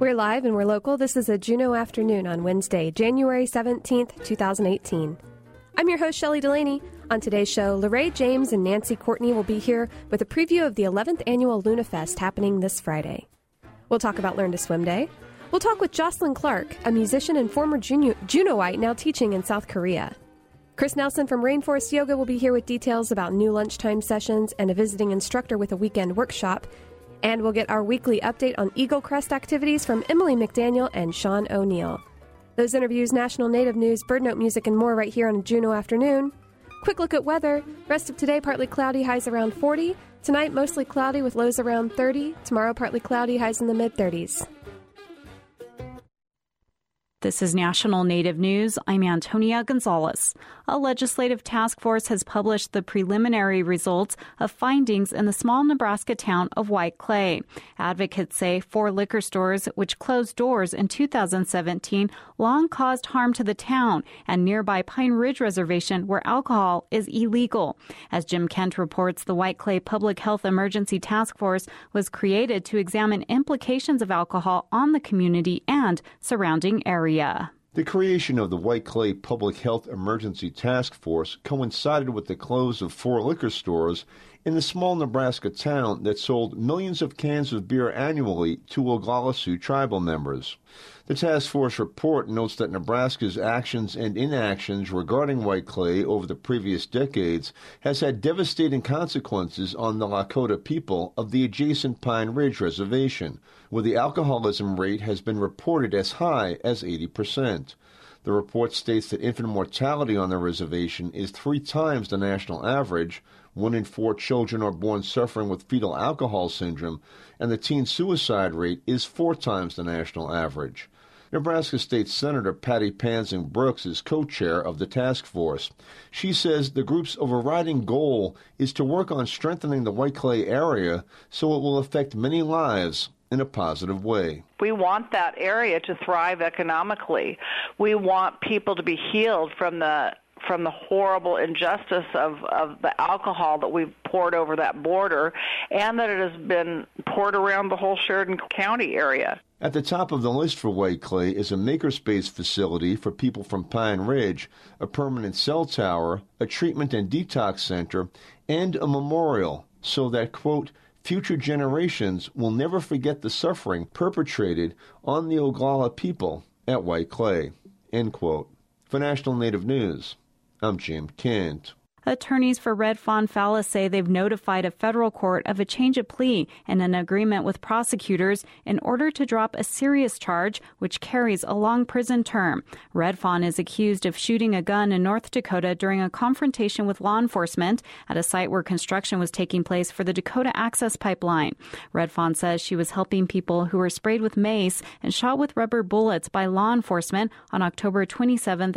We're live and we're local. This is a Juneau afternoon on Wednesday, January 17th, 2018. I'm your host, Shelley Delaney. On today's show, Lorraine James and Nancy Courtney will be here with a preview of the 11th annual Luna Fest happening this Friday. We'll talk about Learn to Swim Day. We'll talk with Jocelyn Clark, a musician and former Juneauite now teaching in South Korea. Chris Nelson from Rainforest Yoga will be here with details about new lunchtime sessions and a visiting instructor with a weekend workshop. And we'll get our weekly update on Eagle Crest activities from Emily McDaniel and Sean O'Neill. Those interviews, national native news, bird note music, and more right here on a Juneau afternoon. Quick look at weather. Rest of today, partly cloudy, highs around 40. Tonight, mostly cloudy with lows around 30. Tomorrow, partly cloudy, highs in the mid-30s. This is National Native News. I'm Antonia Gonzalez. A legislative task force has published the preliminary results of findings in the small Nebraska town of White Clay. Advocates say 4 liquor stores, which closed doors in 2017, long caused harm to the town and nearby Pine Ridge Reservation, where alcohol is illegal. As Jim Kent reports, the White Clay Public Health Emergency Task Force was created to examine implications of alcohol on the community and surrounding area. The creation of the White Clay Public Health Emergency Task Force coincided with the close of 4 liquor stores in the small Nebraska town that sold millions of cans of beer annually to Oglala Sioux tribal members. The task force report notes that Nebraska's actions and inactions regarding White Clay over the previous decades has had devastating consequences on the Lakota people of the adjacent Pine Ridge Reservation, where the alcoholism rate has been reported as high as 80%. The report states that infant mortality on the reservation is 3 times the national average. 1 in 4 children are born suffering with fetal alcohol syndrome, and the teen suicide rate is 4 times the national average. Nebraska State Senator Patty Pansing Brooks is co-chair of the task force. She says the group's overriding goal is to work on strengthening the White Clay area so it will affect many lives in a positive way. We want that area to thrive economically. We want people to be healed from the horrible injustice of the alcohol that we've poured over that border and that it has been poured around the whole Sheridan County area. At the top of the list for White Clay is a makerspace facility for people from Pine Ridge, a permanent cell tower, a treatment and detox center, and a memorial so that, quote, future generations will never forget the suffering perpetrated on the Oglala people at White Clay, end quote. For National Native News, I'm Jim Kent. Attorneys for Red Fawn Fallis say they've notified a federal court of a change of plea and an agreement with prosecutors in order to drop a serious charge which carries a long prison term. Red Fawn is accused of shooting a gun in North Dakota during a confrontation with law enforcement at a site where construction was taking place for the Dakota Access Pipeline. Red Fawn says she was helping people who were sprayed with mace and shot with rubber bullets by law enforcement on October 27,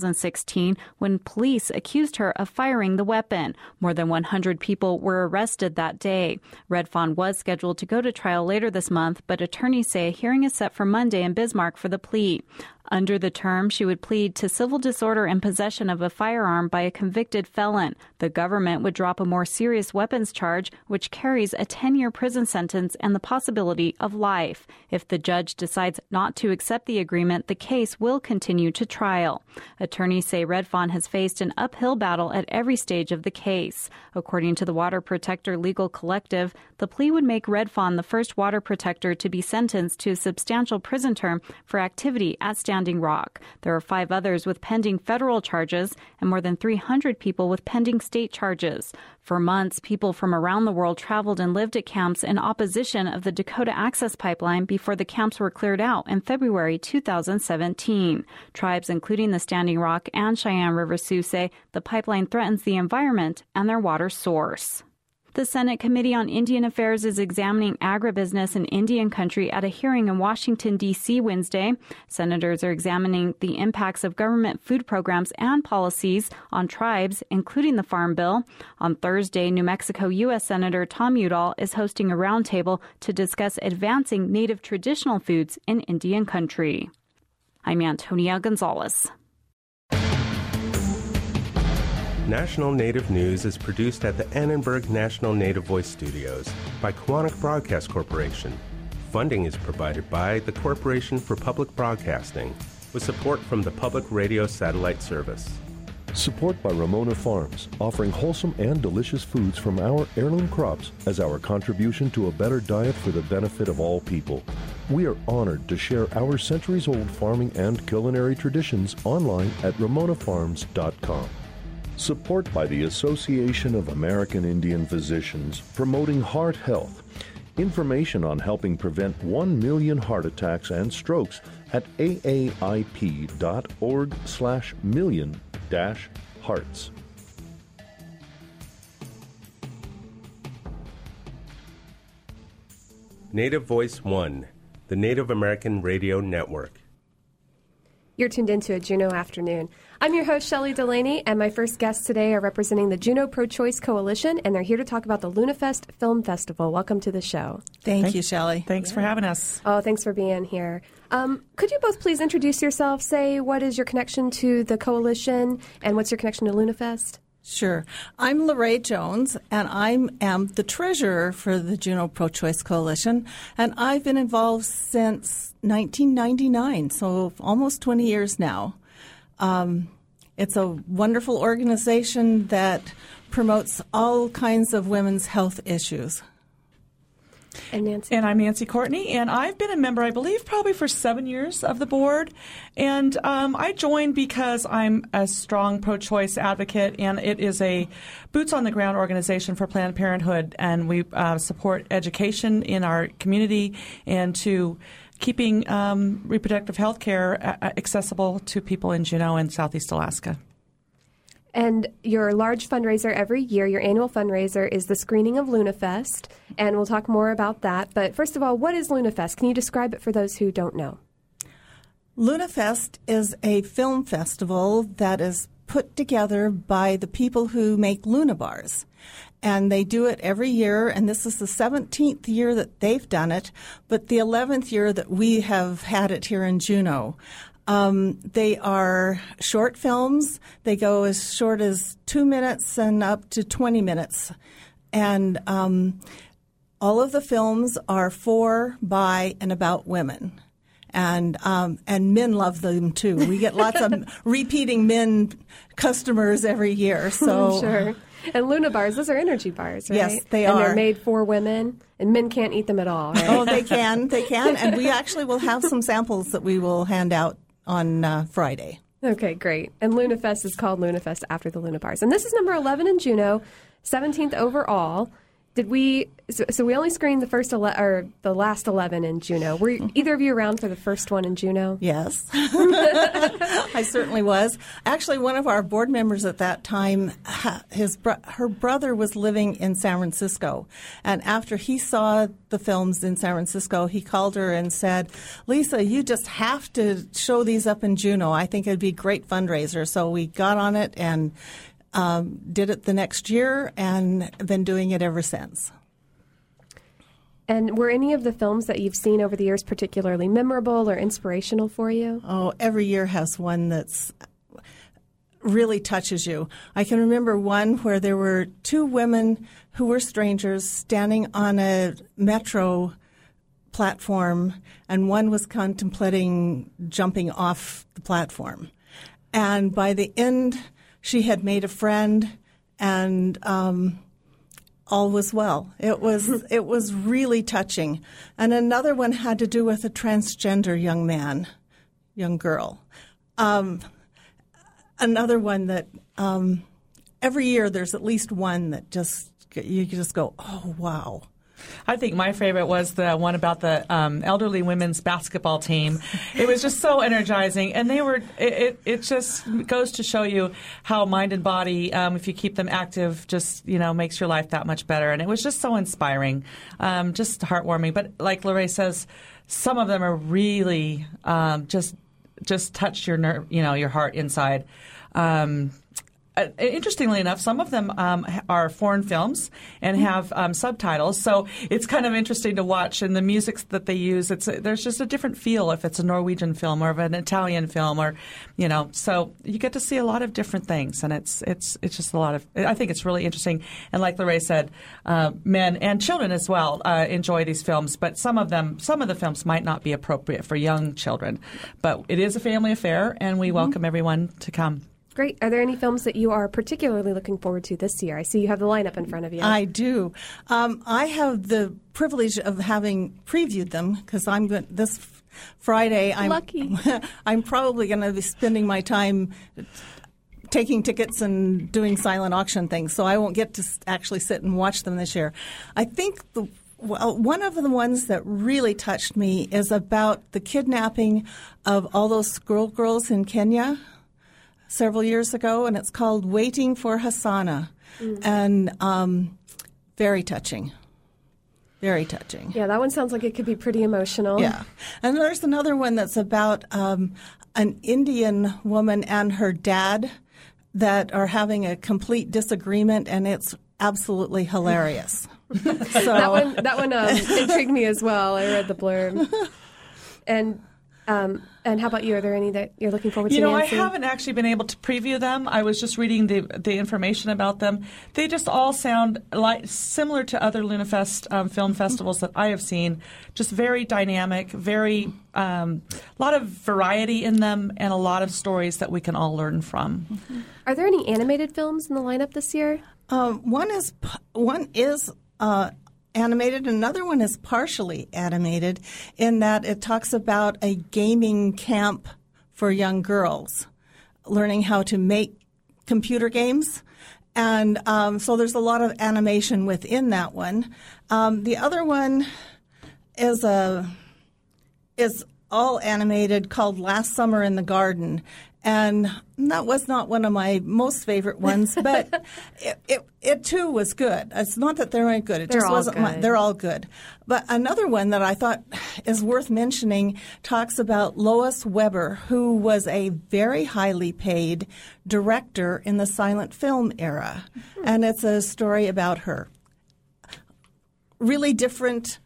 2016, when police accused her of firing the weapon. More than 100 people were arrested that day. Red Fawn was scheduled to go to trial later this month, but attorneys say a hearing is set for Monday in Bismarck for the plea. Under the term, she would plead to civil disorder and possession of a firearm by a convicted felon. The government would drop a more serious weapons charge, which carries a 10-year prison sentence and the possibility of life. If the judge decides not to accept the agreement, the case will continue to trial. Attorneys say Red Fawn has faced an uphill battle at every stage of the case. According to the Water Protector Legal Collective, the plea would make Red Fawn the first water protector to be sentenced to a substantial prison term for activity at Standing Rock. There are 5 others with pending federal charges and more than 300 people with pending state charges. For months, people from around the world traveled and lived at camps in opposition of the Dakota Access Pipeline before the camps were cleared out in February 2017. Tribes including the Standing Rock and Cheyenne River Sioux say the pipeline threatens the environment and their water source. The Senate Committee on Indian Affairs is examining agribusiness in Indian country at a hearing in Washington, D.C. Wednesday. Senators are examining the impacts of government food programs and policies on tribes, including the Farm Bill. On Thursday, New Mexico U.S. Senator Tom Udall is hosting a roundtable to discuss advancing native traditional foods in Indian country. I'm Antonia Gonzalez. National Native News is produced at the Annenberg National Native Voice Studios by Quantic Broadcast Corporation. Funding is provided by the Corporation for Public Broadcasting, with support from the Public Radio Satellite Service. Support by Ramona Farms, offering wholesome and delicious foods from our heirloom crops as our contribution to a better diet for the benefit of all people. We are honored to share our centuries-old farming and culinary traditions online at ramonafarms.com. Support by the Association of American Indian Physicians, promoting heart health. Information on helping prevent 1 million heart attacks and strokes at aip.org/million-hearts. Native Voice One, the Native American Radio Network. You're tuned into a Juneau Afternoon. I'm your host, Shelley Delaney, and my first guests today are representing the Juneau Pro-Choice Coalition, and they're here to talk about the LunaFest Film Festival. Welcome to the show. Thank you, Shelley. Thanks for having us. Oh, thanks for being here. Could you both please introduce yourselves? Say, what is your connection to the coalition, and what's your connection to LunaFest? Sure. I'm Lorraine Jones, and I am the treasurer for the Juneau Pro-Choice Coalition, and I've been involved since 1999, so almost 20 years now. It's a wonderful organization that promotes all kinds of women's health issues. And Nancy? And I'm Nancy Courtney, and I've been a member, I believe, probably for 7 years of the board. And I joined because I'm a strong pro-choice advocate, and it is a boots-on-the-ground organization for Planned Parenthood, and we support education in our community and to keeping reproductive health care accessible to people in Juneau and Southeast Alaska. And your large fundraiser every year, your annual fundraiser, is the screening of LunaFest, and we'll talk more about that. But first of all, what is LunaFest? Can you describe it for those who don't know? LunaFest is a film festival that is put together by the people who make Luna bars. And they do it every year, and this is the 17th year that they've done it, but the 11th year that we have had it here in Juneau. They are short films. They go as short as 2 minutes and up to 20 minutes. And all of the films are for, by, and about women. And men love them, too. We get lots of repeating men customers every year. So Sure. And Luna bars, those are energy bars, right? Yes, they are. And they're are. made for women, and men can't eat them at all, right? Oh, they can. And we actually will have some samples that we will hand out on Friday. Okay, great. And LunaFest is called LunaFest after the Luna bars. And this is number 11 in Juneau, 17th overall. Did we? So we only screened the last 11 in Juneau. Were either of you around for the first one in Juneau? Yes, I certainly was. Actually, one of our board members at that time, her brother was living in San Francisco, and after he saw the films in San Francisco, he called her and said, "Lisa, you just have to show these up in Juneau. I think it'd be a great fundraiser." So we got on it and did it the next year, and been doing it ever since. And were any of the films that you've seen over the years particularly memorable or inspirational for you? Oh, every year has one that's really touches you. I can remember one where there were two women who were strangers standing on a metro platform, and one was contemplating jumping off the platform. And by the end, she had made a friend, and all was well. It was really touching. And another one had to do with a transgender young girl. Another one that every year there's at least one that you just go, oh, wow. I think my favorite was the one about the elderly women's basketball team. It was just so energizing, and they were. It just goes to show you how mind and body, if you keep them active, just makes your life that much better. And it was just so inspiring, just heartwarming. But like Lorraine says, some of them are really just touch your nerve, your heart inside. interestingly enough, some of them are foreign films and have subtitles. So it's kind of interesting to watch. And the music that they use, there's just a different feel if it's a Norwegian film or an Italian film, or So you get to see a lot of different things, and it's just a lot of. I think it's really interesting. And like Lorraine said, men and children as well enjoy these films. But some of the films might not be appropriate for young children. But it is a family affair, and we welcome everyone to come. Great. Are there any films that you are particularly looking forward to this year? I see you have the lineup in front of you. I do. I have the privilege of having previewed them because this Friday. Lucky. I'm probably going to be spending my time taking tickets and doing silent auction things, so I won't get to actually sit and watch them this year. I think one of the ones that really touched me is about the kidnapping of all those squirrel girls in Kenya several years ago, and it's called Waiting for Hasana, and very touching. Very touching. Yeah, that one sounds like it could be pretty emotional. Yeah. And there's another one that's about an Indian woman and her dad that are having a complete disagreement, and it's absolutely hilarious. That one intrigued me as well. I read the blurb. And how about you? Are there any that you're looking forward to, Nancy? I haven't actually been able to preview them. I was just reading the information about them. They just all sound similar to other LunaFest film festivals that I have seen. Just very dynamic, very lot of variety in them, and a lot of stories that we can all learn from. Mm-hmm. Are there any animated films in the lineup this year? One is animated. Another one is partially animated in that it talks about a gaming camp for young girls, learning how to make computer games. And so there's a lot of animation within that one. The other one is all animated, called Last Summer in the Garden. And that was not one of my most favorite ones, but it too was good. It's not that they're not good. It just wasn't. They're all good. But another one that I thought is worth mentioning talks about Lois Weber, who was a very highly paid director in the silent film era. Mm-hmm. And it's a story about her. Really different,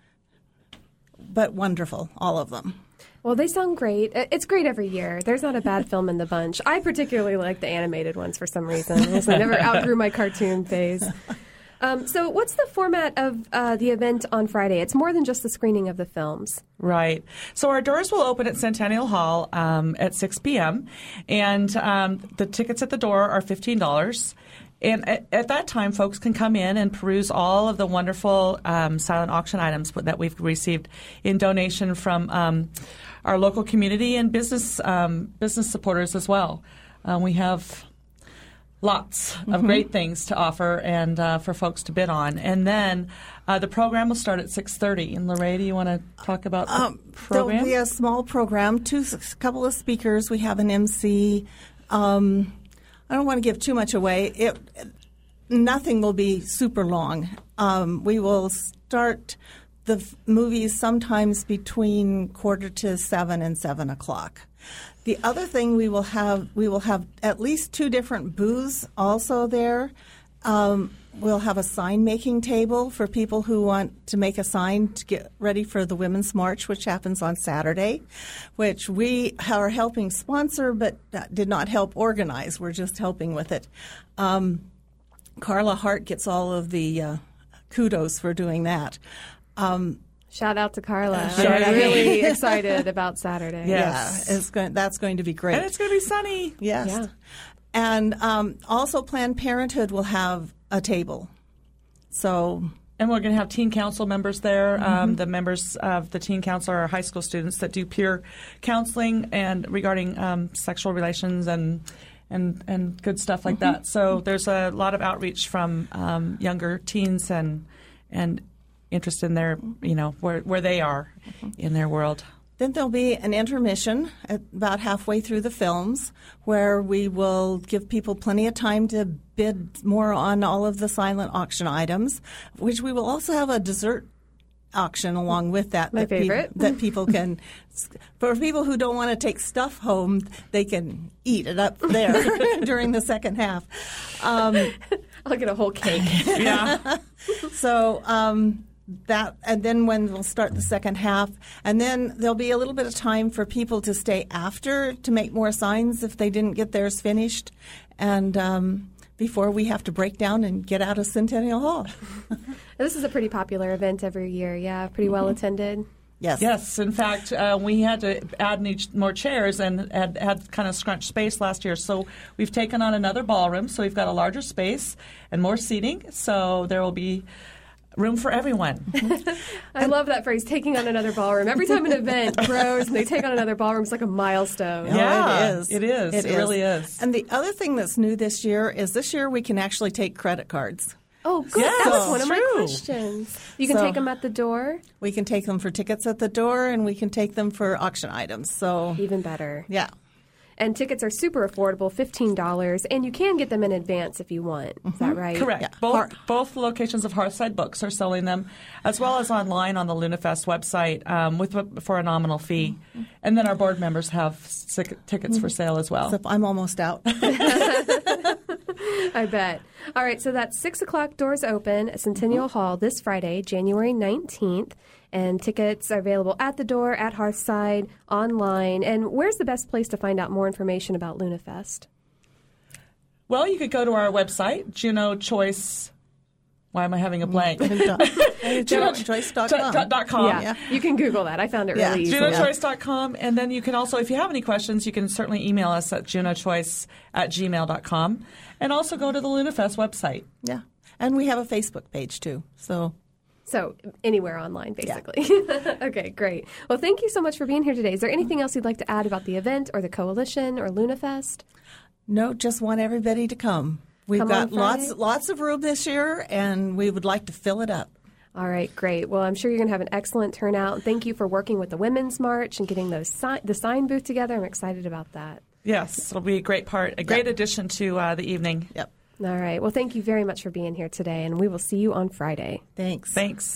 but wonderful, all of them. Well, they sound great. It's great every year. There's not a bad film in the bunch. I particularly like the animated ones for some reason. I never outgrew my cartoon phase. So what's the format of the event on Friday? It's more than just the screening of the films. Right. So our doors will open at Centennial Hall at 6 p.m., and the tickets at the door are $15. And at that time, folks can come in and peruse all of the wonderful silent auction items that we've received in donation from our local community and business supporters as well. We have lots of great things to offer and for folks to bid on. And then the program will start at 6:30. And Lorraine, do you want to talk about the program? There'll be a small program, a couple of speakers. We have an MC. I don't want to give too much away. Nothing will be super long. We will start the movies sometimes between 6:45 and 7 o'clock. The other thing we will have at least 2 different booths also there. We'll have a sign-making table for people who want to make a sign to get ready for the Women's March, which happens on Saturday, which we are helping sponsor but did not help organize. We're just helping with it. Carla Hart gets all of the kudos for doing that. Shout out to Carla. I'm really excited about Saturday. Yes. Yeah, that's going to be great. And it's going to be sunny. Yes. Yeah. And also Planned Parenthood will have a table. And we're going to have teen council members there. The members of the teen council are high school students that do peer counseling and regarding sexual relations and good stuff like that. So there's a lot of outreach from younger teens and interest in their, where they are in their world. Then there'll be an intermission at about halfway through the films where we will give people plenty of time to bid more on all of the silent auction items, which we will also have a dessert auction along with that. My favorite. That people can, for people who don't want to take stuff home, they can eat it up there during the second half. I'll get a whole cake. Yeah. So that, and then when we'll start the second half, and then there'll be a little bit of time for people to stay after to make more signs if they didn't get theirs finished, and before we have to break down and get out of Centennial Hall. This is a pretty popular event every year. Yeah, pretty well attended. Yes. Yes. In fact, we had to add more chairs and had kind of scrunched space last year. So we've taken on another ballroom. So we've got a larger space and more seating. So there will be room for everyone. I love that phrase, taking on another ballroom. Every time an event grows and they take on another ballroom, it's like a milestone. Yeah, it is. It is. It really is. And the other thing that's new this year we can actually take credit cards. Oh, good. Yes, that was one of my true. questions. You can So- take them at the door? We can take them for tickets at the door, and we can take them for auction items. So, Even better. yeah. And tickets are super affordable, $15, and you can get them in advance if you want. Is that right? Correct. Yeah. Both locations of Hearthside Books are selling them, as well as online on the LunaFest website for a nominal fee. And then our board members have tickets for sale as well. So I'm almost out. I bet. All right, so that's 6 o'clock, doors open at Centennial Hall this Friday, January 19th. And tickets are available at the door, at Hearthside, online. And where's the best place to find out more information about LunaFest? Well, you could go to our website, Juno Choice. Why am I having a blank? JunoChoice.com. Yeah, you can Google that. I found it really easy. JunoChoice.com. And then you can also, if you have any questions, you can certainly email us at junochoice@gmail.com. And also go to the LunaFest website. Yeah. And we have a Facebook page, too. So anywhere online, basically. Yeah. Okay, great. Well, thank you so much for being here today. Is there anything else you'd like to add about the event or the coalition or LunaFest? No, just want everybody to come. We've got lots of room this year, and we would like to fill it up. All right, great. Well, I'm sure you're going to have an excellent turnout. Thank you for working with the Women's March and getting the sign booth together. I'm excited about that. Yes, it'll be a great addition to the evening. Yep. All right. Well, thank you very much for being here today, and we will see you on Friday. Thanks.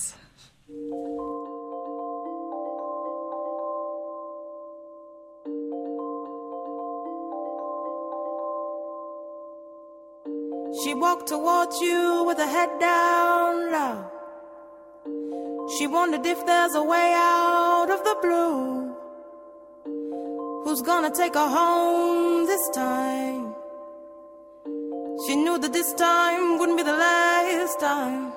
She walked towards you with her head down low. She wondered if there's a way out of the blue. Who's gonna take her home this time? She knew that this time wouldn't be the last time.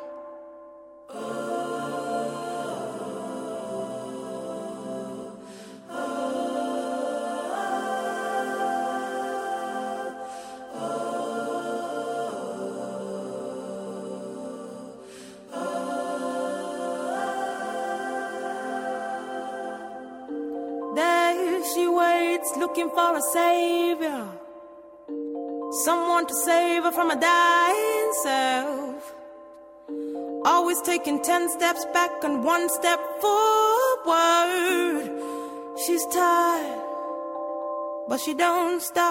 There she waits, looking for a savior. Someone to save her from a dying self. Always taking 10 steps back and 1 step forward. She's tired, but she don't stop.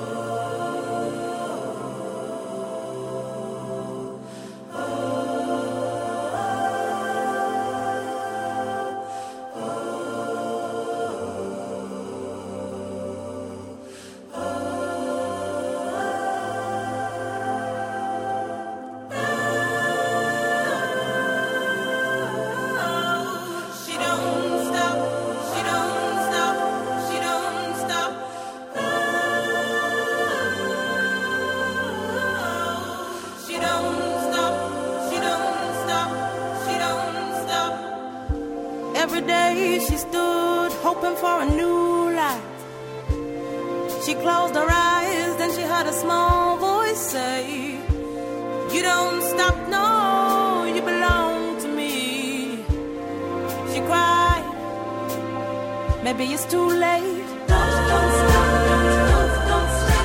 Every day she stood hoping for a new life. She closed her eyes, then she heard a small voice say, "You don't stop, no, you belong to me." She cried, maybe it's too late. Don't stop, don't stop,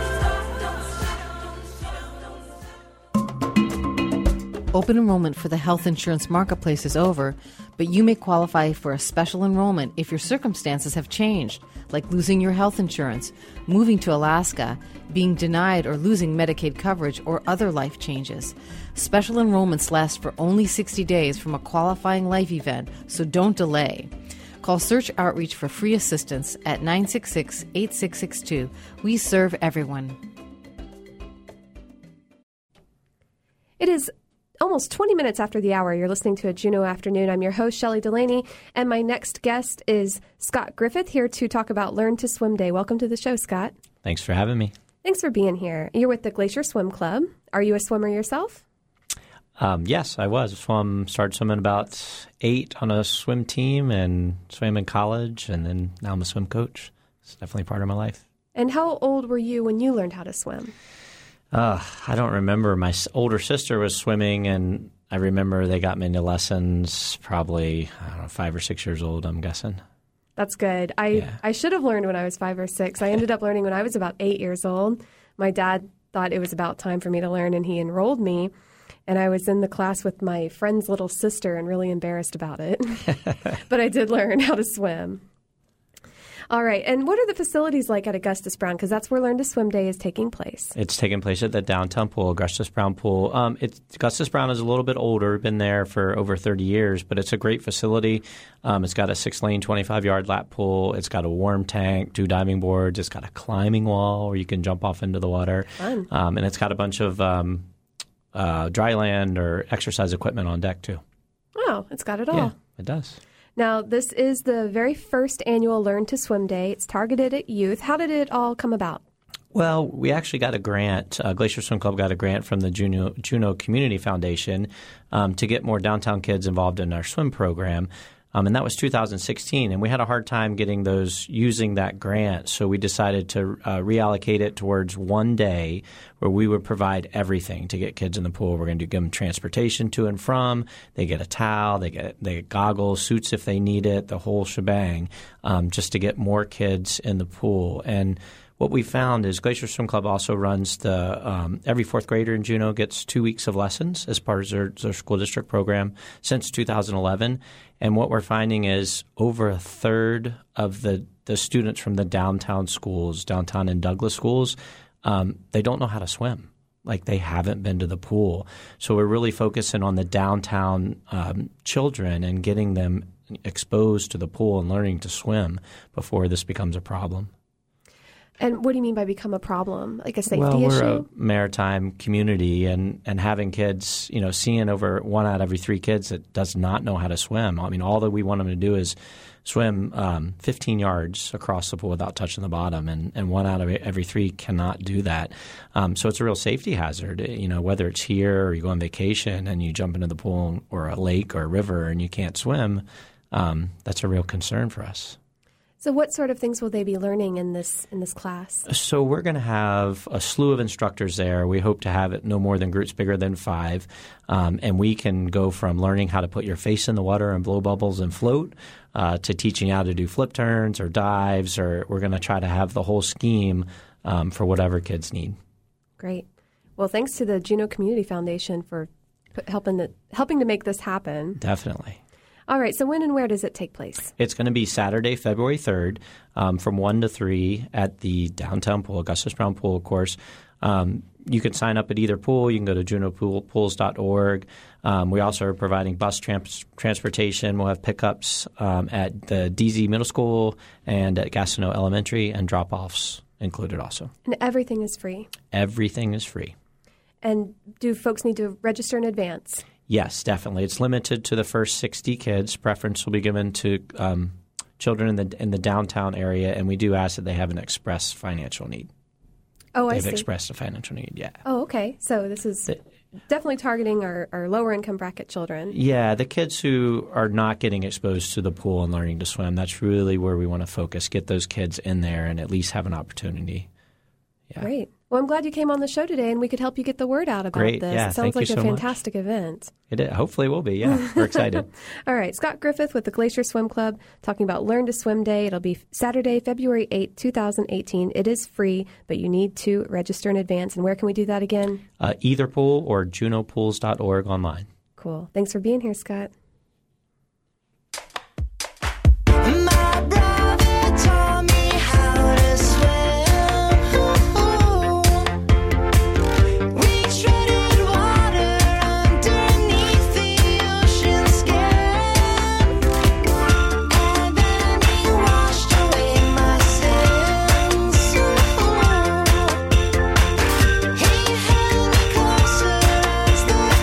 Open enrollment for the health insurance marketplace is over, but you may qualify for a special enrollment if your circumstances have changed, like losing your health insurance, moving to Alaska, being denied or losing Medicaid coverage, or other life changes. Special enrollments last for only 60 days from a qualifying life event, so don't delay. Call Search Outreach for free assistance at 966-8662. We serve everyone. It is almost 20 minutes after the hour. You're listening to a Juneau Afternoon. I'm your host, Shelley Delaney, and my next guest is Scott Griffith, here to talk about Learn to Swim Day. Welcome to the show, Scott. Thanks for having me. Thanks for being here. You're with the Glacier Swim Club. Are you a swimmer yourself? Yes, I was. Started swimming about 8 on a swim team and swam in college, and then now I'm a swim coach. It's definitely part of my life. And how old were you when you learned how to swim? I don't remember. My older sister was swimming, and I remember they got me into lessons probably, 5 or 6 years old, I'm guessing. That's good. I should have learned when I was 5 or 6. I ended up learning when I was about 8 years old. My dad thought it was about time for me to learn, and he enrolled me. And I was in the class with my friend's little sister and really embarrassed about it. But I did learn how to swim. All right. And what are the facilities like at Augustus Brown? Because that's where Learn to Swim Day is taking place. It's taking place at the downtown pool, Augustus Brown Pool. Augustus Brown is a little bit older, been there for over 30 years, but it's a great facility. It's got a 6-lane, 25-yard lap pool. It's got a warm tank, 2 diving boards. It's got a climbing wall where you can jump off into the water. Fun. And it's got a bunch of dry land or exercise equipment on deck, too. Oh, it's got it all. Yeah, it does. Now, this is the very first annual Learn to Swim Day. It's targeted at youth. How did it all come about? Well, we actually got a grant. Glacier Swim Club got a grant from the Juneau Community Foundation to get more downtown kids involved in our swim program. And that was 2016, and we had a hard time getting those using that grant, so we decided to reallocate it towards one day where we would provide everything to get kids in the pool. We're going to give them transportation to and from. They get a towel, they get goggles, suits if they need it, the whole shebang, just to get more kids in the pool. And what we found is Glacier Swim Club also runs every 4th grader in Juneau gets 2 weeks of lessons as part of their school district program since 2011. And what we're finding is over a third of the students from the downtown schools, downtown and Douglas schools, they don't know how to swim. Like they haven't been to the pool. So we're really focusing on the downtown children and getting them exposed to the pool and learning to swim before this becomes a problem. And what do you mean by become a problem? Like a safety issue? Well, we're a maritime community, and having kids, seeing over 1 out of every 3 kids that does not know how to swim. I mean, all that we want them to do is swim 15 yards across the pool without touching the bottom, and 1 out of every 3 cannot do that. So it's a real safety hazard, whether it's here or you go on vacation and you jump into the pool or a lake or a river and you can't swim, that's a real concern for us. So what sort of things will they be learning in this class? So we're going to have a slew of instructors there. We hope to have it no more than groups bigger than 5. And we can go from learning how to put your face in the water and blow bubbles and float to teaching how to do flip turns or dives, or we're going to try to have the whole scheme for whatever kids need. Great. Well, thanks to the Juneau Community Foundation for helping to make this happen. Definitely. All right, so when and where does it take place? It's going to be Saturday, February 3rd from 1 to 3 at the downtown pool, Augustus Brown Pool, of course. You can sign up at either pool. You can go to juneaupools.org. We also are providing bus transportation. We'll have pickups at the DZ Middle School and at Gastineau Elementary, and drop-offs included also. And everything is free? Everything is free. And do folks need to register in advance? Yes, definitely. It's limited to the first 60 kids. Preference will be given to children in the downtown area, and we do ask that they have an express financial need. Oh, I see. They've expressed a financial need, yeah. Oh, okay. So this is definitely targeting our lower income bracket children. Yeah, the kids who are not getting exposed to the pool and learning to swim, that's really where we want to focus, get those kids in there and at least have an opportunity. Yeah. Great. Well, I'm glad you came on the show today, and we could help you get the word out about this. Yeah, it sounds like a fantastic event. It is. Hopefully it will be, yeah. We're excited. All right. Scott Griffith with the Glacier Swim Club talking about Learn to Swim Day. It'll be Saturday, February 8, 2018. It is free, but you need to register in advance. And where can we do that again? Either pool or juneaupools.org online. Cool. Thanks for being here, Scott. He held me closer as the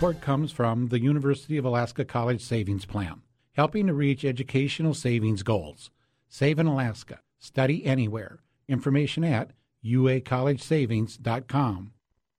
Support comes from the University of Alaska College Savings Plan, helping to reach educational savings goals. Save in Alaska. Study anywhere. Information at uacollegesavings.com.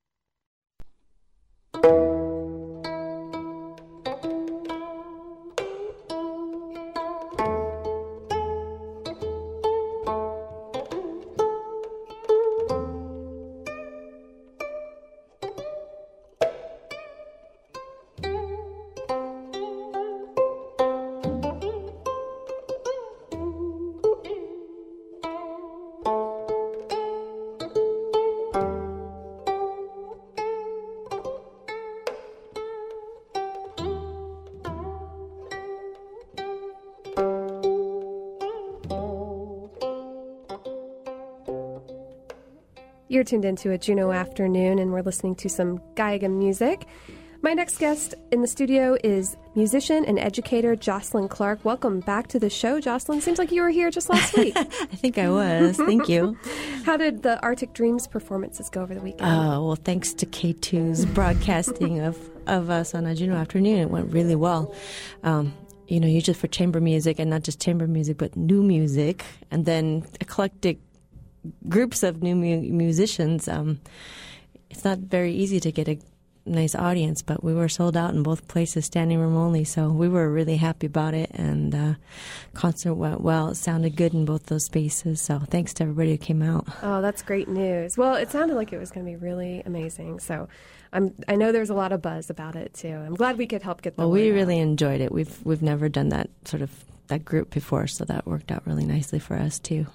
You're tuned into a Juneau Afternoon, and we're listening to some Gaiga music. My next guest in the studio is musician and educator Jocelyn Clark. Welcome back to the show, Jocelyn. Seems like you were here just last week. I think I was. Thank you. How did the Arctic Dreams performances go over the weekend? Well, thanks to K2's broadcasting of us on a Juneau Afternoon, it went really well. Usually for chamber music, and not just chamber music, but new music, and then eclectic groups of new musicians. It's not very easy to get a nice audience, but we were sold out in both places, standing room only, so we were really happy about it, and concert went well. It sounded good in both those spaces, so thanks to everybody who came out. Oh, that's great news. Well, it sounded like it was going to be really amazing, so I know there's a lot of buzz about it too. I'm glad we could help get the word we out. really enjoyed it. We've never done that group before, so that worked out really nicely for us too.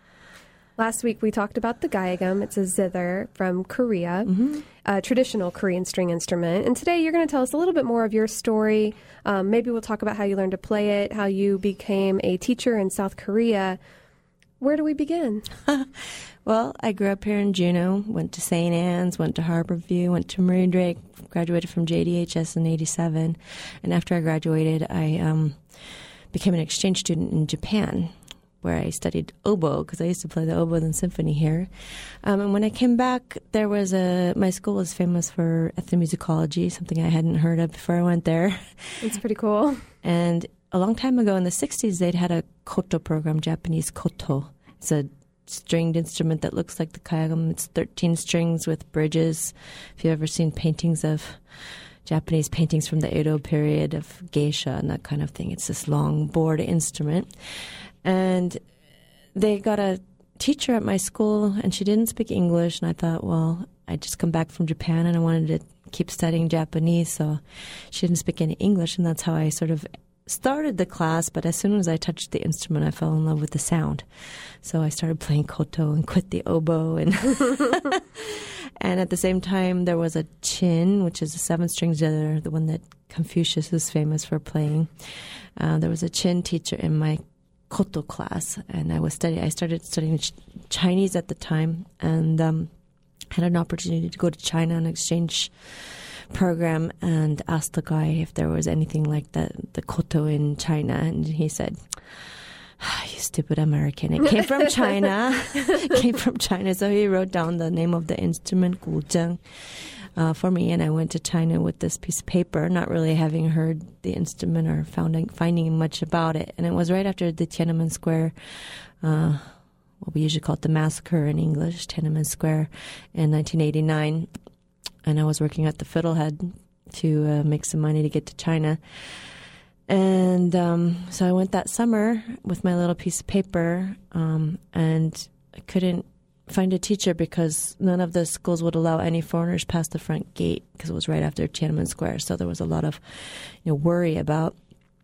Last week we talked about the gaegum. It's a zither from Korea, a traditional Korean string instrument. And today you're going to tell us a little bit more of your story. Maybe we'll talk about how you learned to play it, how you became a teacher in South Korea. Where do we begin? Well, I grew up here in Juneau, went to St. Anne's, went to Harborview, went to Marie Drake, graduated from JDHS in 1987. And after I graduated, I became an exchange student in Japan, where I studied oboe, because I used to play the oboe and symphony here. And when I came back, my school was famous for ethnomusicology, something I hadn't heard of before I went there. It's pretty cool. And a long time ago in the 60s, they'd had a koto program, Japanese koto. It's a stringed instrument that looks like the gaegum. It's 13 strings with bridges. If you've ever seen paintings of Japanese paintings from the Edo period of geisha and that kind of thing, it's this long board instrument. And they got a teacher at my school, and she didn't speak English. And I thought, well, I just come back from Japan, and I wanted to keep studying Japanese. So she didn't speak any English, and that's how I sort of started the class. But as soon as I touched the instrument, I fell in love with the sound. So I started playing koto and quit the oboe. And and at the same time, there was a chin, which is a 7-string zither, the one that Confucius is famous for playing. There was a chin teacher in my koto class, and I started studying Chinese at the time, and had an opportunity to go to China on an exchange program, and asked the guy if there was anything like the koto in China, and he said, "You stupid American, it came from China." So he wrote down the name of the instrument, guzheng, for me, and I went to China with this piece of paper, not really having heard the instrument or finding much about it. And it was right after the Tiananmen Square, what we usually call it the massacre in English, Tiananmen Square, in 1989. And I was working at the Fiddlehead to make some money to get to China. And so I went that summer with my little piece of paper, and I couldn't find a teacher because none of the schools would allow any foreigners past the front gate, because it was right after Tiananmen Square. So there was a lot of worry about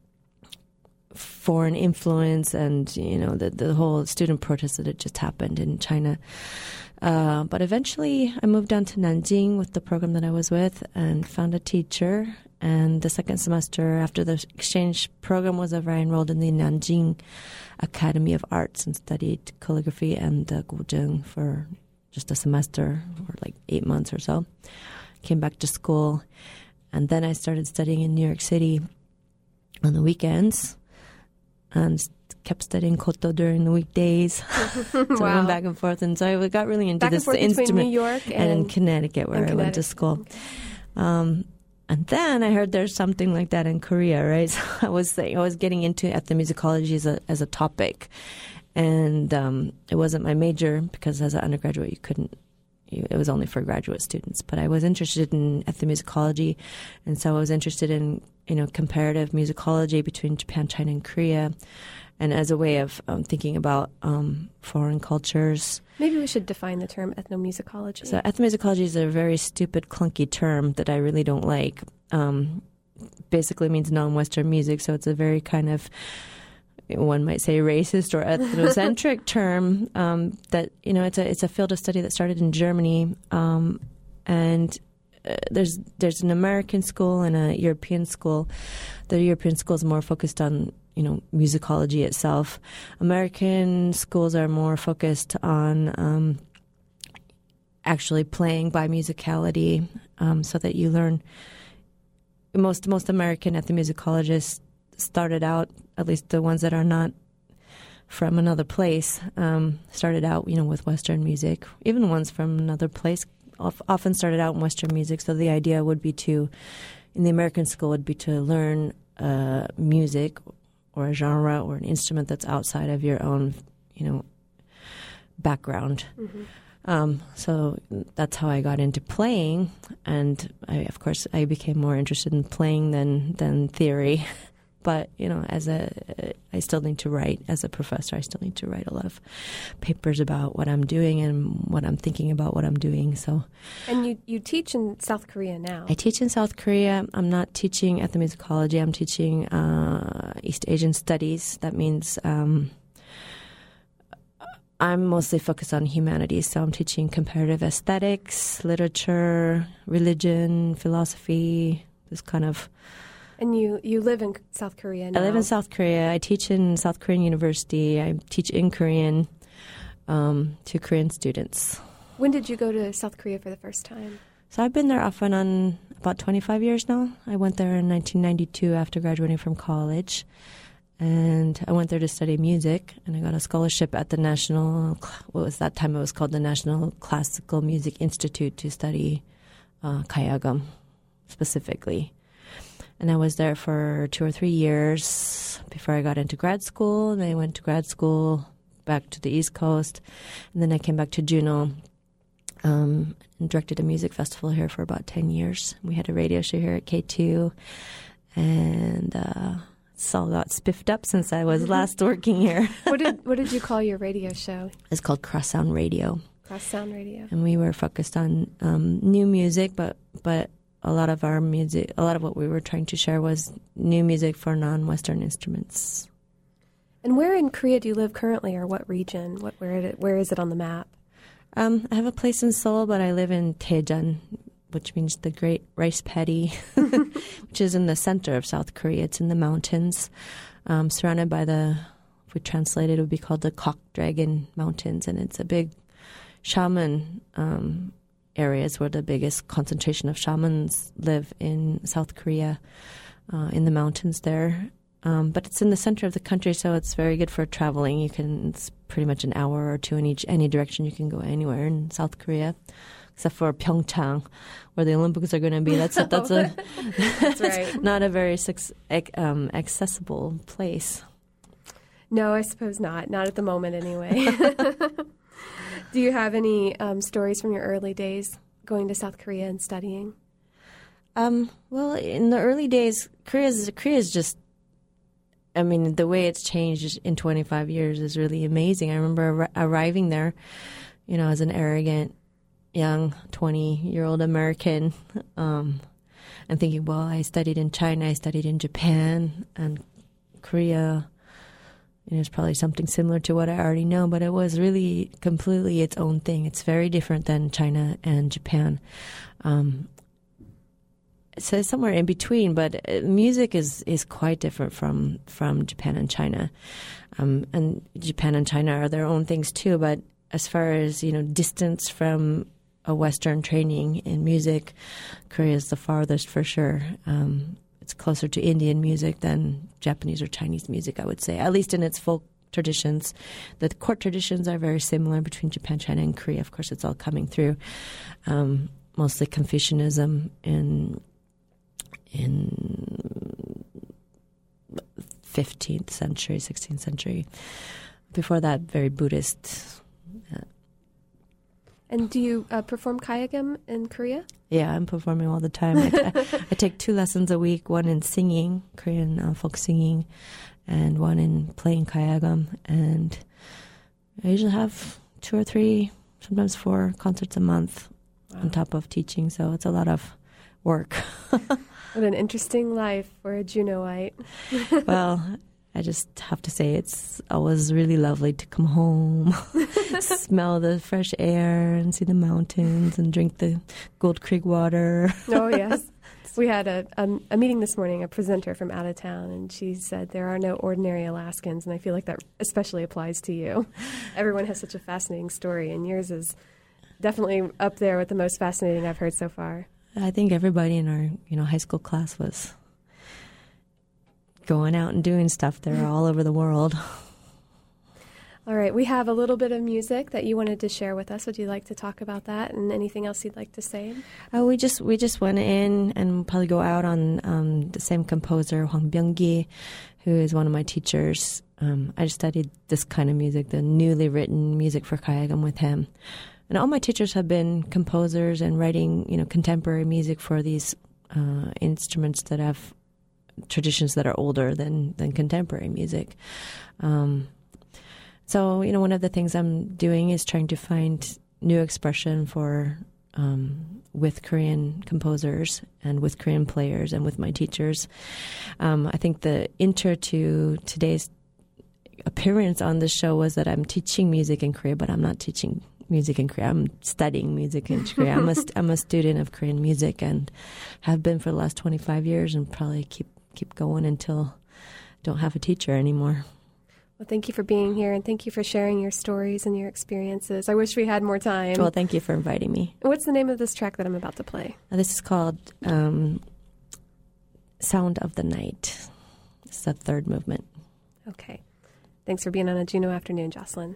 foreign influence and the whole student protest that had just happened in China. But eventually I moved down to Nanjing with the program that I was with and found a teacher. And the second semester after the exchange program was over, I enrolled in the Nanjing Academy of Arts and studied calligraphy and guzheng for just a semester, or like 8 months or so. Came back to school, and then I started studying in New York City on the weekends, and kept studying koto during the weekdays. So I went back and forth, and so I got really into this instrument. New York and in Connecticut, where I went to school. And then I heard there's something like that in Korea, right? So I was getting into ethnomusicology as a topic. And it wasn't my major because as an undergraduate it was only for graduate students. But I was interested in ethnomusicology, and so I was interested in comparative musicology between Japan, China, and Korea, and as a way of thinking about foreign cultures. Maybe we should define the term ethnomusicology. So ethnomusicology is a very stupid, clunky term that I really don't like. Basically means non-Western music, so it's a very kind of, one might say, racist or ethnocentric term that, it's a field of study that started in Germany, and there's an American school and a European school. The European school is more focused on musicology itself. American schools are more focused on actually playing by musicality, so that you learn. Most American ethnomusicologists started out, at least the ones that are not from another place, started out with Western music. Even the ones from another place often started out in Western music. So the idea would be in the American school, would be to learn music or a genre or an instrument that's outside of your own, background. Mm-hmm. So that's how I got into playing, and I became more interested in playing than theory. But I still need to write as a professor. I still need to write a lot of papers about what I'm doing and what I'm thinking about what I'm doing. So, and you teach in South Korea now. I teach in South Korea. I'm not teaching ethnomusicology. I'm teaching East Asian studies. That means I'm mostly focused on humanities. So I'm teaching comparative aesthetics, literature, religion, philosophy. This kind of. And you live in South Korea now? I live in South Korea. I teach in South Korean University. I teach in Korean to Korean students. When did you go to South Korea for the first time? So I've been there off and on about 25 years now. I went there in 1992 after graduating from college. And I went there to study music, and I got a scholarship at the National, that time it was called the National Classical Music Institute, to study Kayagam specifically. And I was there for 2 or 3 years before I got into grad school. And I went to grad school back to the East Coast. And then I came back to Juneau and directed a music festival here for about 10 years. We had a radio show here at K2. And it's all got spiffed up since I was last working here. What did you call your radio show? It's called Cross Sound Radio. Cross Sound Radio. And we were focused on new music, but a lot of our music, a lot of what we were trying to share was new music for non-Western instruments. And where in Korea do you live currently, or what region? Where is it on the map? I have a place in Seoul, but I live in Daejeon, which means the Great Rice Paddy, which is in the center of South Korea. It's in the mountains, surrounded by if we translate it would be called the Kok Dragon Mountains, and it's a big shaman areas where the biggest concentration of shamans live in South Korea, in the mountains there. But it's in the center of the country, so it's very good for traveling. It's pretty much an hour or two in any direction. You can go anywhere in South Korea, except for Pyeongchang, where the Olympics are going to be. That's right. Not a very accessible place. No, I suppose not. Not at the moment, anyway. Do you have any stories from your early days going to South Korea and studying? Well, in the early days, Korea is just, the way it's changed in 25 years is really amazing. I remember arriving there, as an arrogant, young 20-year-old American, and thinking, well, I studied in China, I studied in Japan, and Korea. It's probably something similar to what I already know, but it was really completely its own thing. It's very different than China and Japan. So it's somewhere in between, but music is quite different from Japan and China. And Japan and China are their own things too, but as far as, distance from a Western training in music, Korea is the farthest for sure. It's closer to Indian music than Japanese or Chinese music, I would say, at least in its folk traditions. The court traditions are very similar between Japan, China, and Korea. Of course, it's all coming through, mostly Confucianism and in 15th century, 16th century. Before that, very Buddhist. And do you perform Kayagam in Korea? Yeah, I'm performing all the time. I take 2 lessons a week, one in singing, Korean folk singing, and one in playing Kayagam. And I usually have 2 or 3, sometimes 4 concerts a month on top of teaching, so it's a lot of work. What an interesting life for a Juneauite. Well, I just have to say it's always really lovely to come home, smell the fresh air and see the mountains and drink the Gold Creek water. Oh, yes. We had a meeting this morning, a presenter from out of town, and she said there are no ordinary Alaskans, and I feel like that especially applies to you. Everyone has such a fascinating story, and yours is definitely up there with the most fascinating I've heard so far. I think everybody in our high school class was going out and doing stuff. They're all over the world. All right, we have a little bit of music that you wanted to share with us. Would you like to talk about that and anything else you'd like to say? We just went in and probably go out on the same composer, Hwang Byung-gi, who is one of my teachers. I just studied this kind of music, the newly written music for Kayagam with him. And all my teachers have been composers and writing, contemporary music for these instruments that have traditions that are older than contemporary music. So, one of the things I'm doing is trying to find new expression for with Korean composers and with Korean players and with my teachers. I think the intro to today's appearance on the show was that I'm teaching music in Korea, but I'm not teaching music in Korea. I'm studying music in Korea. I'm a student of Korean music and have been for the last 25 years and probably keep going until I don't have a teacher anymore. Well, thank you for being here, and thank you for sharing your stories and your experiences. I wish we had more time. Well, thank you for inviting me. What's the name of this track that I'm about to play? This is called Sound of the Night. It's the 3rd movement. Okay. Thanks for being on a Juneau Afternoon, Jocelyn.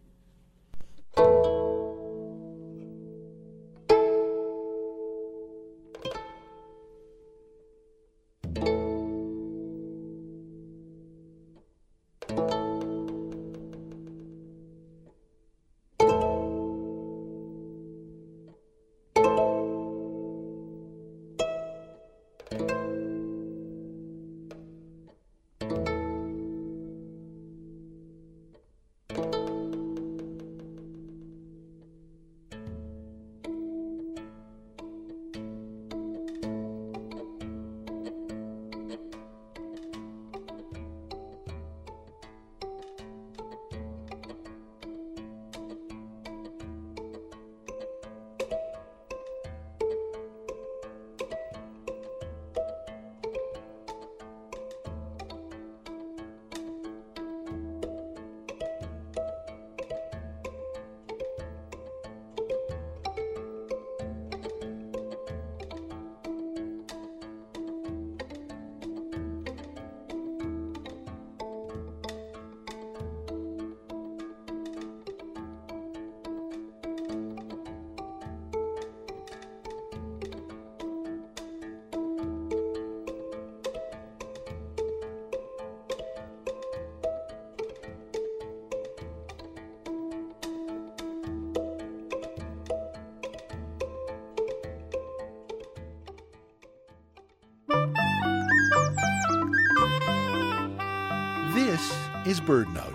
This is BirdNote.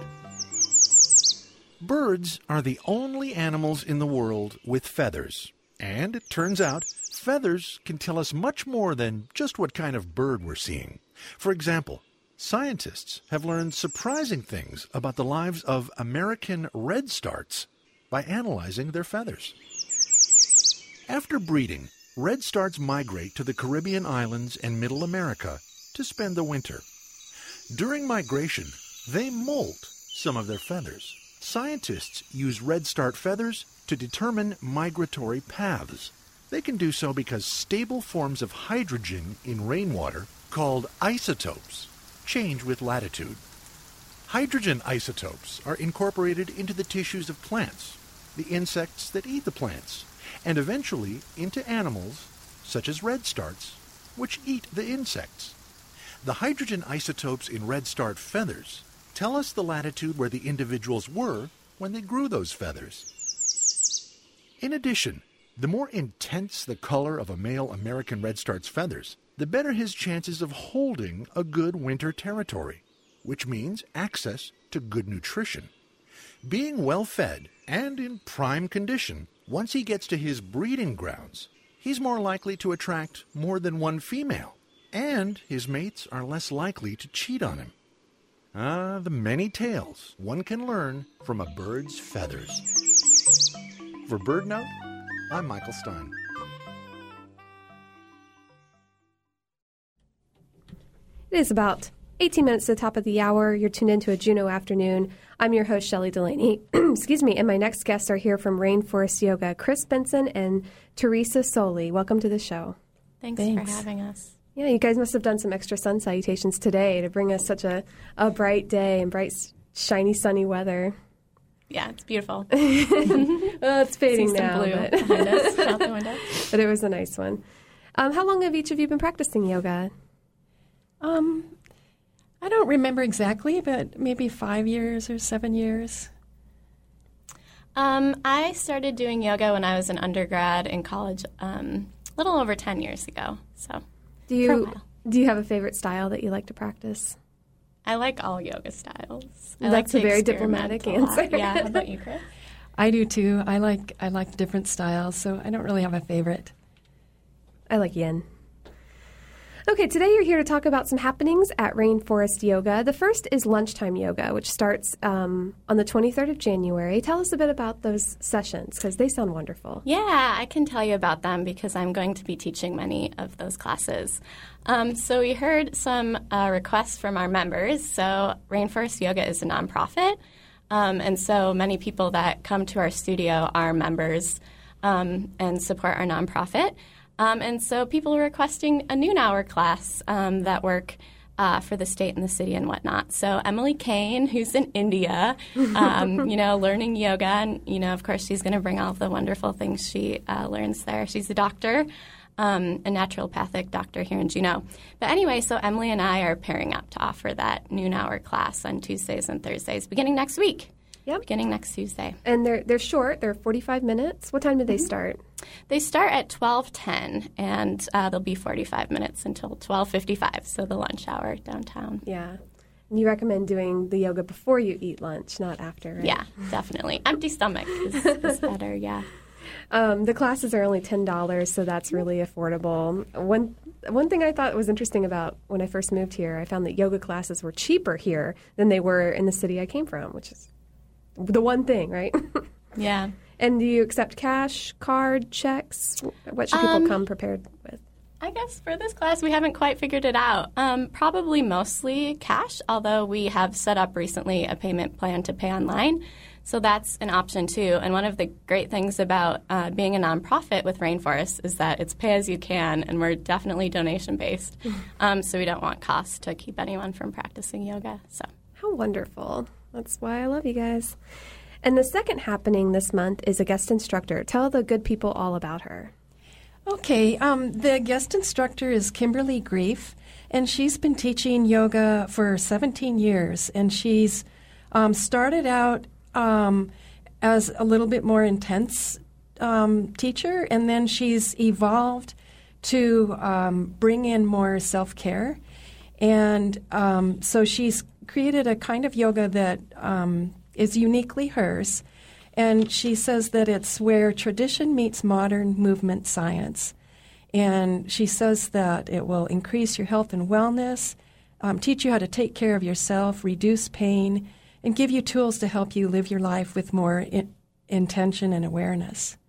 Birds are the only animals in the world with feathers. And it turns out feathers can tell us much more than just what kind of bird we're seeing. For example, scientists have learned surprising things about the lives of American redstarts by analyzing their feathers. After breeding, redstarts migrate to the Caribbean islands and Middle America to spend the winter. During migration, they molt some of their feathers. Scientists use redstart feathers to determine migratory paths. They can do so because stable forms of hydrogen in rainwater, called isotopes, change with latitude. Hydrogen isotopes are incorporated into the tissues of plants, the insects that eat the plants, and eventually into animals, such as redstarts, which eat the insects. The hydrogen isotopes in red start feathers tell us the latitude where the individuals were when they grew those feathers. In addition, the more intense the color of a male American redstart's feathers, the better his chances of holding a good winter territory, which means access to good nutrition. Being well fed and in prime condition, once he gets to his breeding grounds, he's more likely to attract more than one female, and his mates are less likely to cheat on him. Ah, the many tales one can learn from a bird's feathers. For BirdNote, I'm Michael Stein. It is about 18 minutes to the top of the hour. You're tuned into a Juneau Afternoon. I'm your host, Shelley Delaney. Excuse me. And my next guests are here from Rainforest Yoga, Chris Benson and Teresa Soli. Welcome to the show. Thanks for having us. Yeah, you guys must have done some extra sun salutations today to bring us such a bright day and bright, shiny, sunny weather. Yeah, it's beautiful. Well, it's fading now. Blue behind us, out the window. But it was a nice one. How long have each of you been practicing yoga? I don't remember exactly, but maybe 5 years or 7 years. I started doing yoga when I was an undergrad in college, a little over 10 years ago. So, do you have a favorite style that you like to practice? I like all yoga styles. That's a very diplomatic answer. Yeah, how about you, Chris? I do too. I like different styles, so I don't really have a favorite. I like yin. Okay, today you're here to talk about some happenings at Rainforest Yoga. The first is lunchtime yoga, which starts on the 23rd of January. Tell us a bit about those sessions, because they sound wonderful. Yeah, I can tell you about them because I'm going to be teaching many of those classes. So we heard some requests from our members. So Rainforest Yoga is a nonprofit, and so many people that come to our studio are members and support our nonprofit. And so people are requesting a noon hour class that work for the state and the city and whatnot. So Emily Kane, who's in India, learning yoga, and, of course, she's going to bring all of the wonderful things she learns there. She's a doctor, a naturopathic doctor here in Juneau. But anyway, so Emily and I are pairing up to offer that noon hour class on Tuesdays and Thursdays beginning next week. Yep. Beginning next Tuesday. And they're short. They're 45 minutes. What time do they start? They start at 12:10, and they'll be 45 minutes until 12:55, so the lunch hour downtown. Yeah. And you recommend doing the yoga before you eat lunch, not after, right? Yeah, definitely. Empty stomach is better, yeah. The classes are only $10, so that's really affordable. One thing I thought was interesting about when I first moved here, I found that yoga classes were cheaper here than they were in the city I came from, which is the one thing, right? Yeah. And do you accept cash, card, checks? What should people come prepared with? I guess for this class, we haven't quite figured it out. Probably mostly cash, although we have set up recently a payment plan to pay online. So that's an option, too. And one of the great things about being a nonprofit with Rainforest is that it's pay as you can, and we're definitely donation-based. So we don't want costs to keep anyone from practicing yoga. So how wonderful. That's why I love you guys. And the second happening this month is a guest instructor. Tell the good people all about her. Okay. The guest instructor is Kimberly Grief, and she's been teaching yoga for 17 years. And she's started out as a little bit more intense teacher, and then she's evolved to bring in more self-care. And so she's created a kind of yoga that is uniquely hers. And she says that it's where tradition meets modern movement science. And she says that it will increase your health and wellness, teach you how to take care of yourself, reduce pain, and give you tools to help you live your life with more intention and awareness.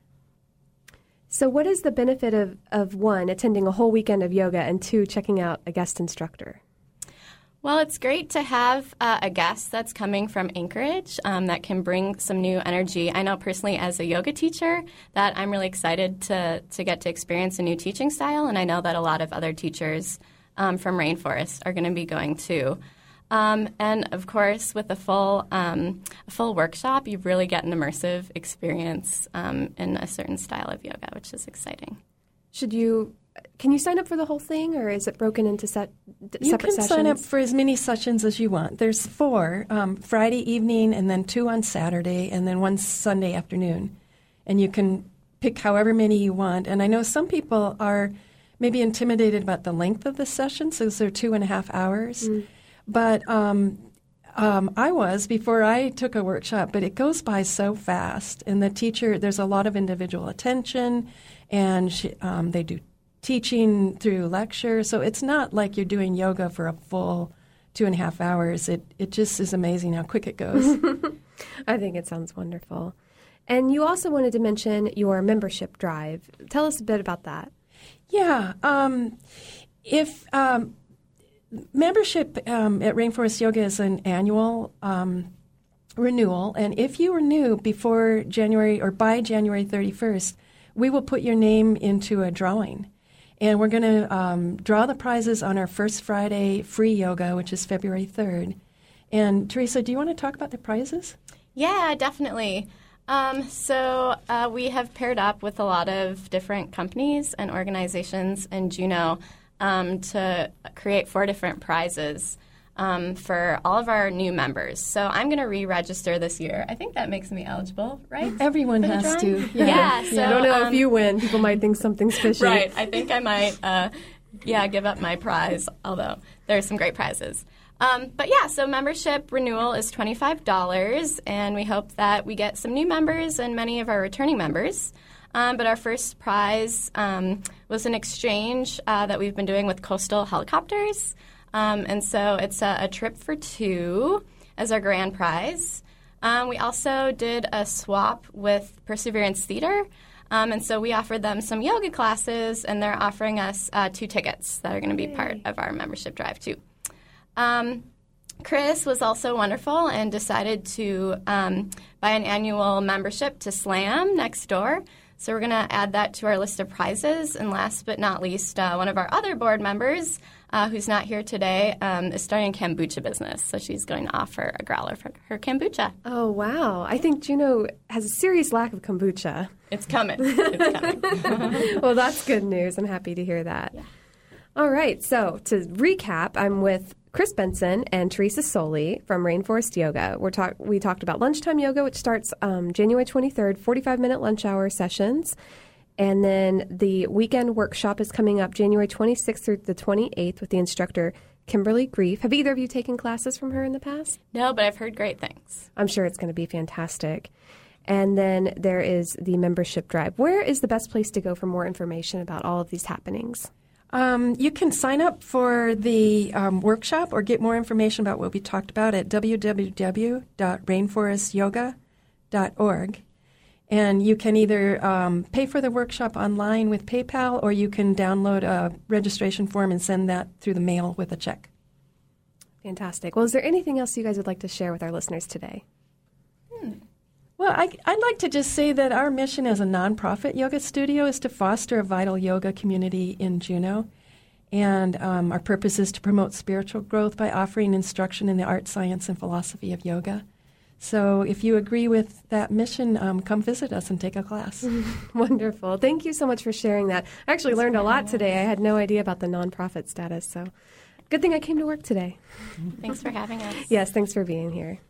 So what is the benefit of one, attending a whole weekend of yoga, and two, checking out a guest instructor? Well, it's great to have a guest that's coming from Anchorage that can bring some new energy. I know personally as a yoga teacher that I'm really excited to get to experience a new teaching style, and I know that a lot of other teachers from Rainforest are going to be going too. And, of course, with a full workshop, you really get an immersive experience in a certain style of yoga, which is exciting. Should you can you sign up for the whole thing, or is it broken into separate sessions? You can sign up for as many sessions as you want. There's 4, Friday evening, and then 2 on Saturday, and then 1 Sunday afternoon. And you can pick however many you want. And I know some people are maybe intimidated about the length of the session, so they're 2.5 hours. But I was before I took a workshop, but it goes by so fast. And the teacher, there's a lot of individual attention, and they do teaching through lecture. So it's not like you're doing yoga for a full 2.5 hours. It just is amazing how quick it goes. I think it sounds wonderful. And you also wanted to mention your membership drive. Tell us a bit about that. Yeah. If membership at Rainforest Yoga is an annual renewal, and if you renew before January or by January 31st, we will put your name into a drawing. And we're going to draw the prizes on our first Friday free yoga, which is February 3rd. And Teresa, do you want to talk about the prizes? Yeah, definitely. So we have paired up with a lot of different companies and organizations in Juneau to create 4 different prizes for all of our new members. So I'm going to re-register this year. I think that makes me eligible, right? Everyone has to. Yeah. So, I don't know if you win. People might think something's fishy. Right. I think I might, give up my prize, although there are some great prizes. But yeah, so membership renewal is $25, and we hope that we get some new members and many of our returning members. But our first prize was an exchange that we've been doing with Coastal Helicopters. And so it's a trip for 2 as our grand prize. We also did a swap with Perseverance Theater. And so we offered them some yoga classes, and they're offering us 2 tickets that are going to be part of our membership drive, too. Chris was also wonderful and decided to buy an annual membership to SLAM next door. So we're going to add that to our list of prizes. And last but not least, one of our other board members, who's not here today, is starting a kombucha business. So she's going to offer a growler for her kombucha. Oh, wow. I think Juneau has a serious lack of kombucha. It's coming. It's coming. Well, that's good news. I'm happy to hear that. Yeah. All right. So to recap, I'm with Chris Benson and Teresa Soli from Rainforest Yoga. We talked about lunchtime yoga, which starts January 23rd, 45-minute lunch hour sessions. And then the weekend workshop is coming up January 26th through the 28th with the instructor, Kimberly Grief. Have either of you taken classes from her in the past? No, but I've heard great things. I'm sure it's going to be fantastic. And then there is the membership drive. Where is the best place to go for more information about all of these happenings? You can sign up for the workshop or get more information about what we talked about at www.rainforestyoga.org. And you can either pay for the workshop online with PayPal, or you can download a registration form and send that through the mail with a check. Fantastic. Well, is there anything else you guys would like to share with our listeners today? Well, I'd like to just say that our mission as a nonprofit yoga studio is to foster a vital yoga community in Juneau. And our purpose is to promote spiritual growth by offering instruction in the art, science, and philosophy of yoga. So if you agree with that mission, come visit us and take a class. Wonderful. Thank you so much for sharing that. I actually learned a lot today. I had no idea about the nonprofit status, so good thing I came to work today. Thanks for having us. Yes, thanks for being here.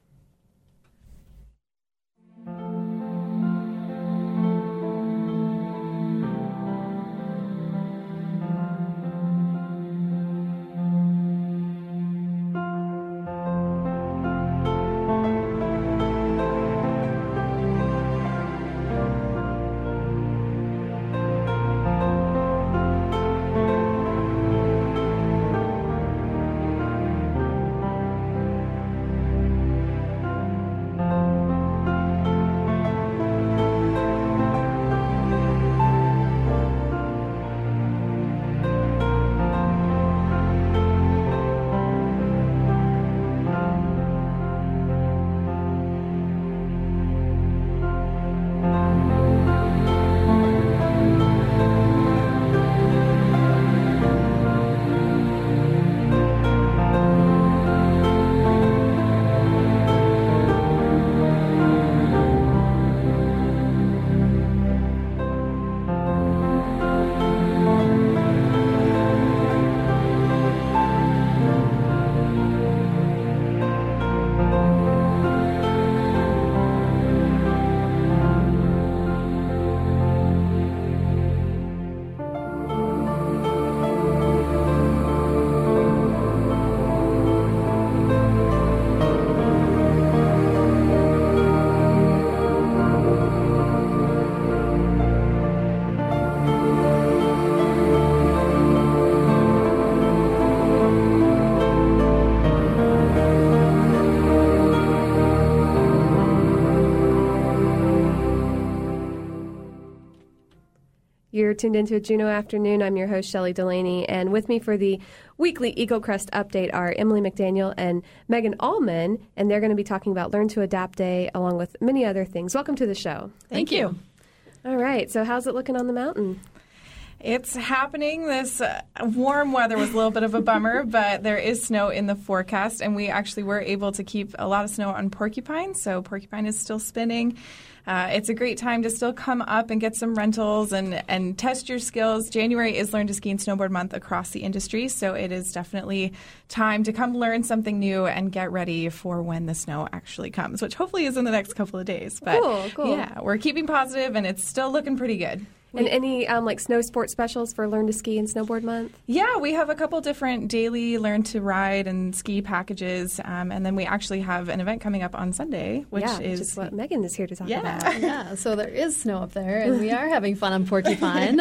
You're tuned into a Juneau Afternoon. I'm your host, Shelley Delaney, and with me for the weekly Eagle Crest update are Emily McDaniel and Megan Allman, and they're going to be talking about Learn to Adapt Day along with many other things. Welcome to the show. Thank you. All right, so how's it looking on the mountain? It's happening. This warm weather was a little bit of a bummer, but there is snow in the forecast, and we actually were able to keep a lot of snow on Porcupine, so Porcupine is still spinning. It's a great time to still come up and get some rentals and test your skills. January is Learn to Ski and Snowboard Month across the industry, so it is definitely time to come learn something new and get ready for when the snow actually comes, which hopefully is in the next couple of days. But cool. Yeah, we're keeping positive, and it's still looking pretty good. And any like snow sport specials for Learn to Ski and Snowboard Month? Yeah, we have a couple different daily Learn to Ride and Ski packages, and then we actually have an event coming up on Sunday, which is what Megan is here to talk about. Yeah, so there is snow up there, and we are having fun on Porcupine.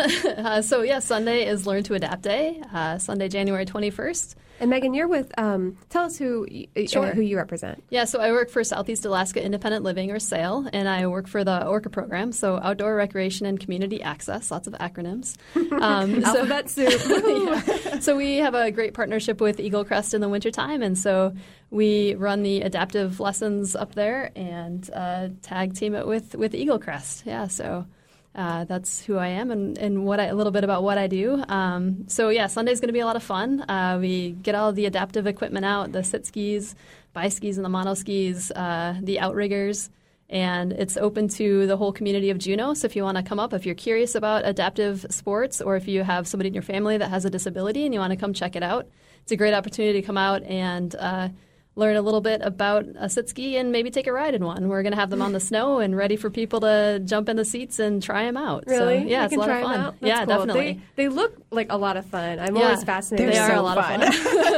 Sunday is Learn to Adapt Day, Sunday, January 21st. And Megan, you're with, tell us who you represent. Yeah, so I work for Southeast Alaska Independent Living, or SAIL, and I work for the ORCA program, so Outdoor Recreation and Community Access, lots of acronyms. Alphabet soup. So we have a great partnership with Eagle Crest in the wintertime, and so we run the adaptive lessons up there and tag team it with Eagle Crest. Yeah, so... that's who I am and a little bit about what I do. Sunday's going to be a lot of fun. We get all the adaptive equipment out, the sit skis, bi-skis and the mono skis, the outriggers, and it's open to the whole community of Juneau. So if you want to come up, if you're curious about adaptive sports, or if you have somebody in your family that has a disability and you want to come check it out, it's a great opportunity to come out and learn a little bit about a sit ski and maybe take a ride in one. We're going to have them on the snow and ready for people to jump in the seats and try them out. Really? So, yeah, it's a lot of fun. Yeah, cool. Definitely. They look like a lot of fun. I'm always fascinated. They are a lot of fun.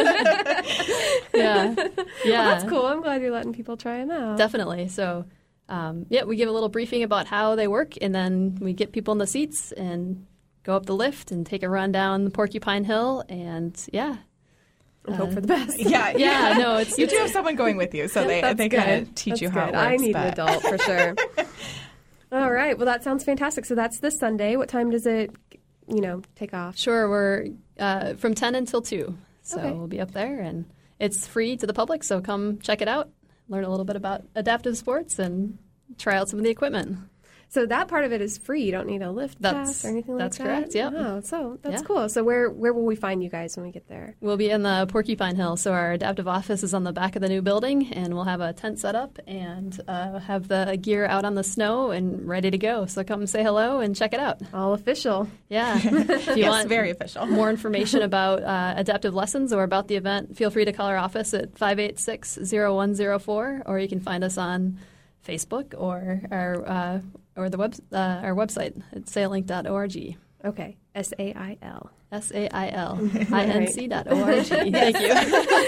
Yeah. Well, that's cool. I'm glad you're letting people try them out. Definitely. So, we give a little briefing about how they work, and then we get people in the seats and go up the lift and take a run down the Porcupine Hill, and and hope for the best. Yeah. No, you do have someone going with you, so they kind of teach you how it works. I need an adult for sure. All right. Well, that sounds fantastic. So that's this Sunday. What time does it, take off? Sure. We're from 10 until 2. So we'll be up there, and it's free to the public. So come check it out, learn a little bit about adaptive sports, and try out some of the equipment. So that part of it is free. You don't need a lift pass or anything like that? That's correct, yeah. Oh, so that's cool. So where will we find you guys when we get there? We'll be in the Porcupine Hill. So our adaptive office is on the back of the new building, and we'll have a tent set up and have the gear out on the snow and ready to go. So come say hello and check it out. All official. Yeah. If you want very official. More information about adaptive lessons or about the event, feel free to call our office at 586-0104, or you can find us on Facebook or our website at saillink.org. Okay. SAIL. SAILINC.org. Thank you.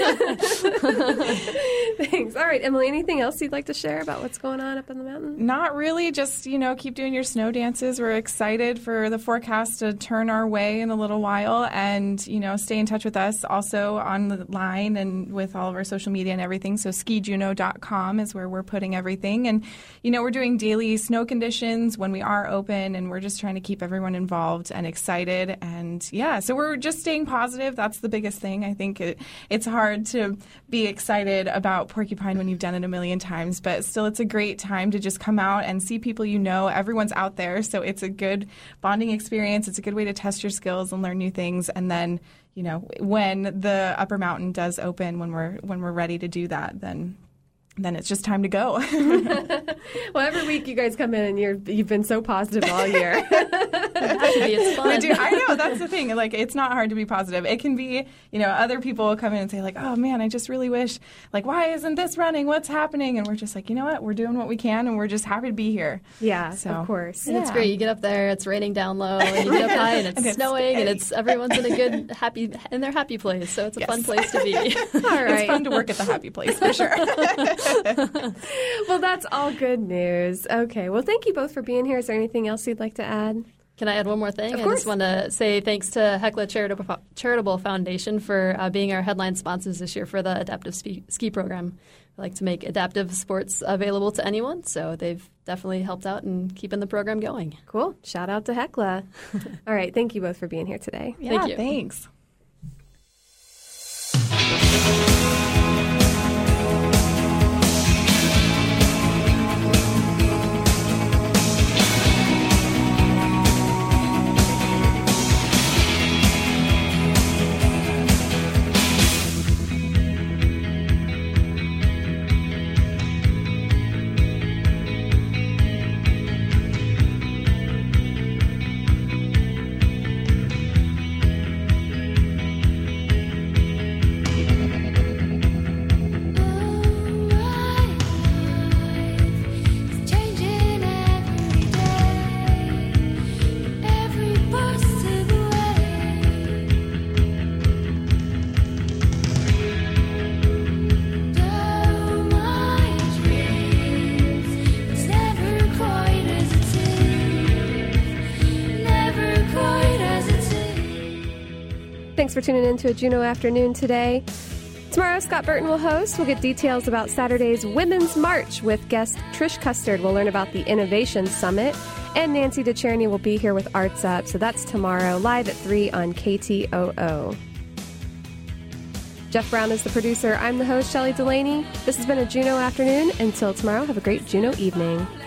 Thanks. All right, Emily, anything else you'd like to share about what's going on up in the mountain? Not really. Just, keep doing your snow dances. We're excited for the forecast to turn our way in a little while, and, stay in touch with us also on the line and with all of our social media and everything. So skijuneau.com is where we're putting everything. And, we're doing daily snow conditions when we are open, and we're just trying to keep everyone involved and excited. And, so we're just staying positive. That's the biggest thing. I think it's hard to be excited about Porcupine when you've done it a million times, but still it's a great time to just come out and see people everyone's out there, so it's a good bonding experience. It's a good way to test your skills and learn new things, and then when the upper mountain does open, when we're ready to do that, then it's just time to go. Well, every week you guys come in and you've been so positive all year. It's fun. We do. I know, that's the thing. Like, it's not hard to be positive. It can be, other people come in and say, like, oh man, I just really wish, like, why isn't this running? What's happening? And we're just like, you know what? We're doing what we can, and we're just happy to be here. Yeah, of course. And it's great. You get up there, it's raining down low, and you get up high, and it's snowing, and everyone's in a good, in their happy place. So it's a fun place to be. All right. It's fun to work at the happy place, for sure. Well, that's all good news. Okay. Well, thank you both for being here. Is there anything else you'd like to add? Can I add one more thing? Of course. I just want to say thanks to Hecla Charitable Foundation for being our headline sponsors this year for the Adaptive Ski Program. like to make adaptive sports available to anyone. So they've definitely helped out in keeping the program going. Cool. Shout out to Hecla. All right. Thank you both for being here today. Yeah, Thank you. Thanks. Thanks for tuning in to a Juneau Afternoon today. Tomorrow, Scott Burton will host. We'll get details about Saturday's Women's March with guest Trish Custard. We'll learn about the Innovation Summit. And Nancy DeCherney will be here with Arts Up. So that's tomorrow, live at 3 on KTOO. Jeff Brown is the producer. I'm the host, Shelley Delaney. This has been a Juneau Afternoon. Until tomorrow, have a great Juneau evening.